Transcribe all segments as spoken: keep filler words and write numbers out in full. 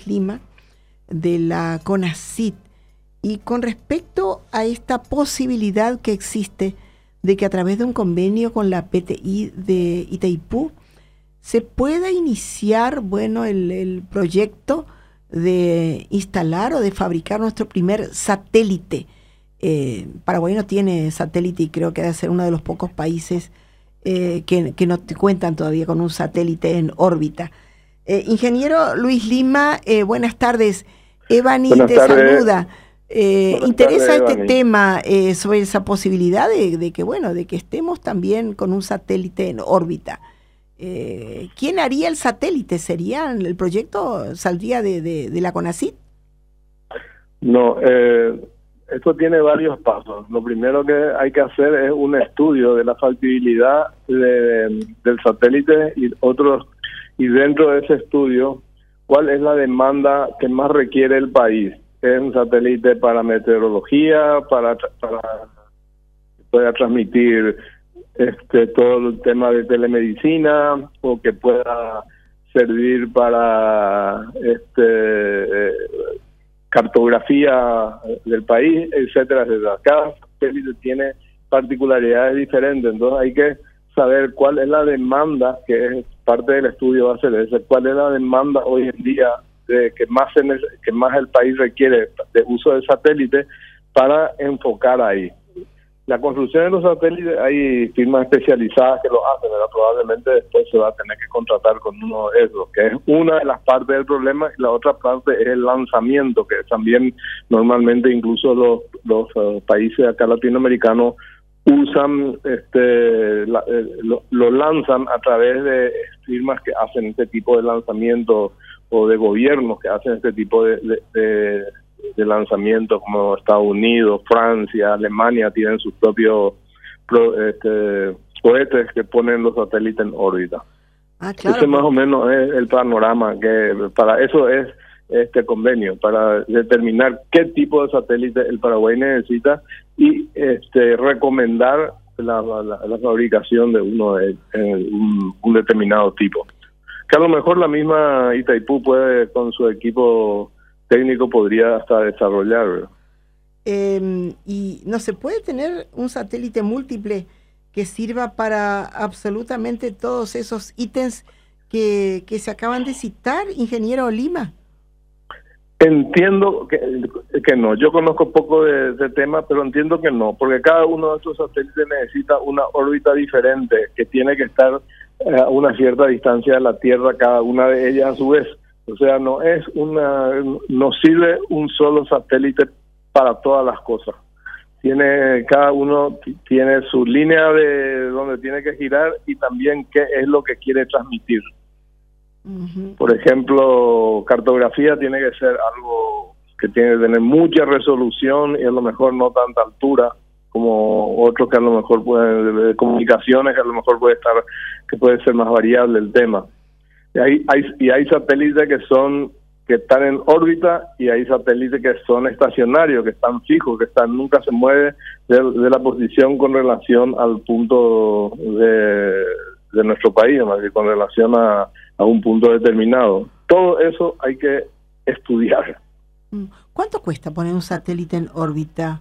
Luis Lima, de la CONACYT. Y con respecto a esta posibilidad que existe de que a través de un convenio con la P T I de Itaipú se pueda iniciar, bueno, el, el proyecto de instalar o de fabricar nuestro primer satélite. Eh, Paraguay no tiene satélite y creo que debe ser uno de los pocos países eh, que, que no te cuentan todavía con un satélite en órbita. Eh, ingeniero Luis Lima, eh, buenas tardes. Evani Buenas te tardes. saluda. Eh, ¿Interesa tardes, este Evani. tema eh, sobre esa posibilidad de, de que, bueno, de que estemos también con un satélite en órbita? Eh, ¿Quién haría el satélite? ¿Sería el proyecto saldría de, de, de la CONACYT? No, eh, esto tiene varios pasos. Lo primero que hay que hacer es un estudio de la factibilidad de, del satélite y otros, y dentro de ese estudio, cuál es la demanda que más requiere el país. Es un satélite para meteorología, para, para que pueda transmitir este todo el tema de telemedicina, o que pueda servir para este eh, cartografía del país, etcétera, etcétera. Cada satélite tiene particularidades diferentes, entonces hay que saber cuál es la demanda, que es parte del estudio va a ser ese, cuál es la demanda hoy en día de que más en el, que más el país requiere de uso de satélite para enfocar ahí. La construcción de los satélites, hay firmas especializadas que lo hacen, ¿verdad? Probablemente después se va a tener que contratar con uno de esos, que es una de las partes del problema, y la otra parte es el lanzamiento, que también normalmente incluso los, los uh, países acá latinoamericanos usan, este la, eh, lo, lo lanzan a través de firmas que hacen este tipo de lanzamiento, o de gobiernos que hacen este tipo de, de, de de lanzamiento, como Estados Unidos, Francia, Alemania, tienen sus propios pro, este, cohetes que ponen los satélites en órbita. Ah, claro. Ese más o menos es el panorama, que para eso es este convenio, para determinar qué tipo de satélite el Paraguay necesita y este recomendar la, la, la fabricación de uno de un, un determinado tipo. Que a lo mejor la misma Itaipú puede, con su equipo técnico, podría hasta desarrollar, ¿verdad? Eh, y no se puede tener un satélite múltiple que sirva para absolutamente todos esos ítems que, que se acaban de citar, ingeniero Lima. Entiendo que, que no. Yo conozco poco de, de tema, pero entiendo que no, porque cada uno de estos satélites necesita una órbita diferente, que tiene que estar a una cierta distancia de la Tierra, cada una de ellas a su vez. O sea, no es una, no sirve un solo satélite para todas las cosas. Tiene, cada uno tiene su línea de donde tiene que girar y también qué es lo que quiere transmitir. Uh-huh. Por ejemplo, cartografía tiene que ser algo que tiene que tener mucha resolución y a lo mejor no tanta altura como otros que a lo mejor pueden, de comunicaciones, que a lo mejor puede estar, que puede ser más variable el tema. Y hay, hay, y hay satélites que son que están en órbita y hay satélites que son estacionarios, que están fijos, que están nunca se mueve de, de la posición con relación al punto de, de nuestro país, más que con relación a, a un punto determinado. Todo eso hay que estudiar. ¿Cuánto cuesta poner un satélite en órbita?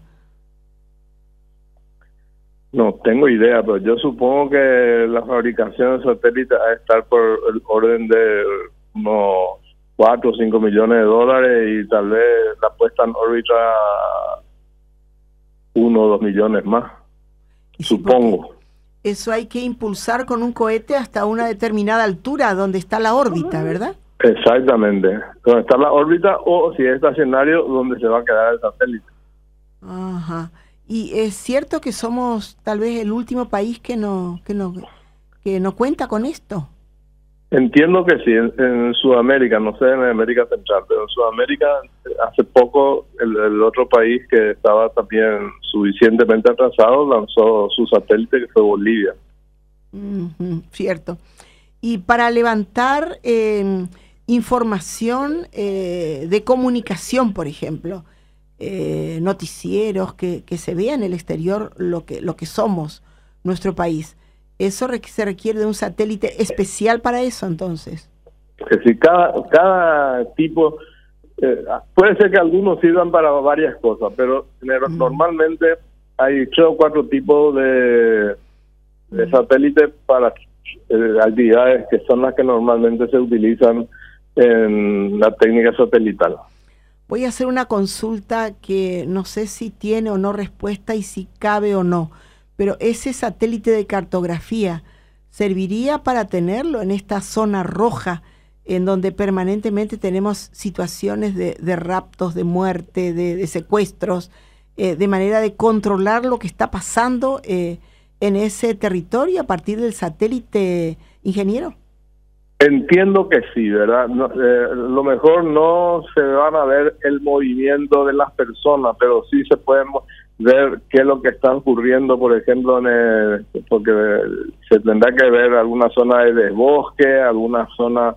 No tengo idea, pero yo supongo que la fabricación de satélites va a estar por el orden de unos cuatro o cinco millones de dólares y tal vez la puesta en órbita uno o dos millones más, supongo. Eso hay que impulsar con un cohete hasta una determinada altura donde está la órbita, ¿verdad? Exactamente, donde está la órbita, o si es estacionario, donde se va a quedar el satélite. Ajá. Y es cierto que somos tal vez el último país que no que no que no cuenta con esto. Entiendo que sí, en, en Sudamérica, no sé en América Central, pero en Sudamérica hace poco el, el otro país que estaba también suficientemente atrasado lanzó su satélite, que fue Bolivia. Uh-huh, cierto. Y para levantar eh, información eh, de comunicación, por ejemplo, Eh, noticieros, que, que se vea en el exterior lo que, lo que somos, nuestro país. ¿Eso re- se requiere de un satélite especial para eso, entonces? Que si cada, cada tipo eh, puede ser que algunos sirvan para varias cosas, pero mm. normalmente hay tres o cuatro tipos de, de satélites para eh, actividades que son las que normalmente se utilizan en la técnica satelital. Voy a hacer una consulta que no sé si tiene o no respuesta y si cabe o no, pero ese satélite de cartografía serviría para tenerlo en esta zona roja en donde permanentemente tenemos situaciones de, de raptos, de muerte, de, de secuestros, eh, de manera de controlar lo que está pasando eh, en ese territorio a partir del satélite, ingeniero? Entiendo que sí, ¿verdad? No, eh, lo mejor no se van a ver el movimiento de las personas, pero sí se pueden ver qué es lo que está ocurriendo, por ejemplo, en el, porque se tendrá que ver alguna zona de bosque, alguna zona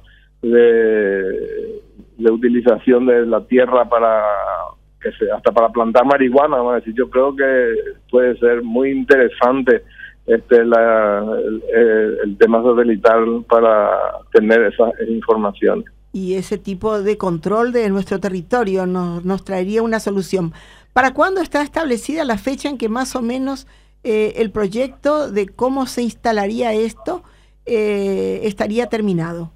de, de utilización de la tierra para que se, hasta para plantar marihuana, vamos a decir. Yo creo que puede ser muy interesante este la el, el tema satelital para tener esa, esa información. Y ese tipo de control de nuestro territorio nos, nos traería una solución. ¿Para cuándo está establecida la fecha en que más o menos eh, el proyecto de cómo se instalaría esto eh, estaría terminado?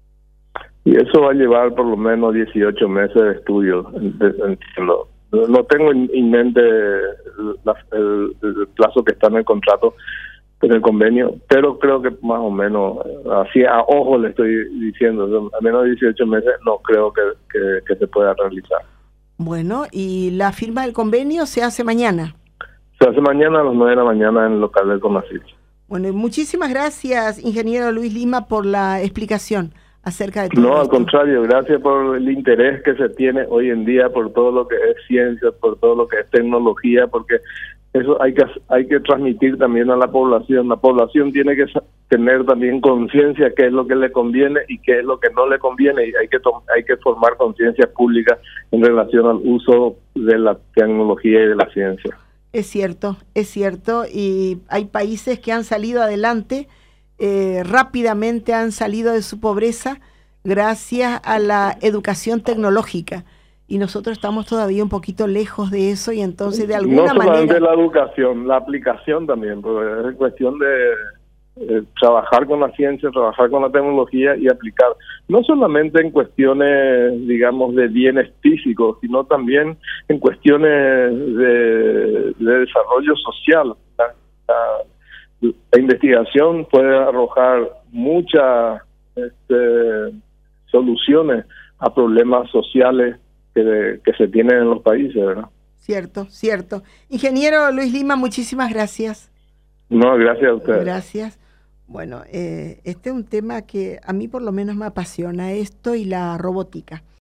Y eso va a llevar por lo menos dieciocho meses de estudio, entiendo. No tengo en mente la, el, el plazo que está en el contrato, en el convenio, pero creo que más o menos, así a ojo le estoy diciendo, a menos de dieciocho meses no creo que, que, que se pueda realizar. Bueno, ¿y la firma del convenio se hace mañana? Se hace mañana a las nueve de la mañana en el local del CONACYT. Bueno, y muchísimas gracias, ingeniero Luis Lima, por la explicación acerca de todo No, esto. Al contrario, gracias por el interés que se tiene hoy en día por todo lo que es ciencia, por todo lo que es tecnología, porque eso hay que hay que transmitir también a la población. La población tiene que tener también conciencia qué es lo que le conviene y qué es lo que no le conviene, y hay que hay que formar conciencia pública en relación al uso de la tecnología y de la ciencia. Es cierto, es cierto, y hay países que han salido adelante, eh, rápidamente han salido de su pobreza gracias a la educación tecnológica. Y nosotros estamos todavía un poquito lejos de eso, y entonces de alguna manera... No solamente manera... la educación, la aplicación también, porque es cuestión de eh, trabajar con la ciencia, trabajar con la tecnología y aplicar, no solamente en cuestiones, digamos, de bienes físicos, sino también en cuestiones de, de desarrollo social. La, la, la investigación puede arrojar muchas este, soluciones a problemas sociales Que, que se tienen en los países, ¿verdad? Cierto, cierto. Ingeniero Luis Lima, muchísimas gracias. No, gracias a ustedes. Gracias. Bueno, eh, este es un tema que a mí por lo menos me apasiona, esto y la robótica.